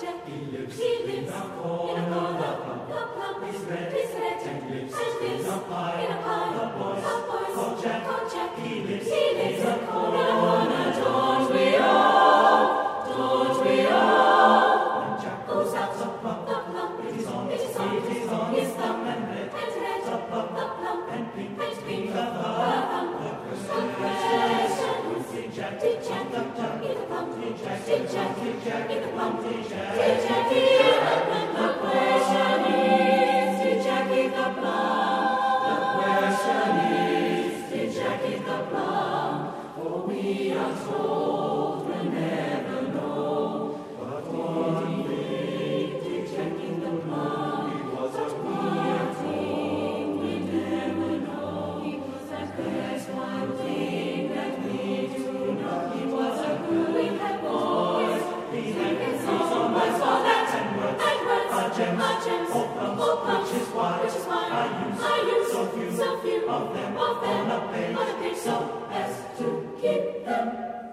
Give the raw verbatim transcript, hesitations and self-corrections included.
Jack. He lives, He lives in a in a corner. corner. The The plum plum is red, is red and lives, and lives in a pie. in a pie. The boys, The boys call Jack. call Jack. He lives, He lives in a in a corner. Don't we all? Don't we all? When Jack goes out to plum, The plum it is on, it is on it is on his his thumb thumb and red. and red. The plum, The plum and pink, and pink. the The thumb. thumb. The The question question is, did Jack Did Jack eat the plum? eat the plum? Did Jack Did Jack did Jack eat the plum? Did Jack Did Jack eat the plum? The question is, did Jack eat the plum? The question is, did Jack eat the plum? For we are told we never know. But one thing, did Jack eat the plum? He was a One thing we never know. He was a best one thing that we do know. He was a good we had boys. He had It's these all on words for that and words and words are gems, are gems, or plums, or plums, which is why which is why I use I use so few so few of them of them on a page. on a page so as to keep them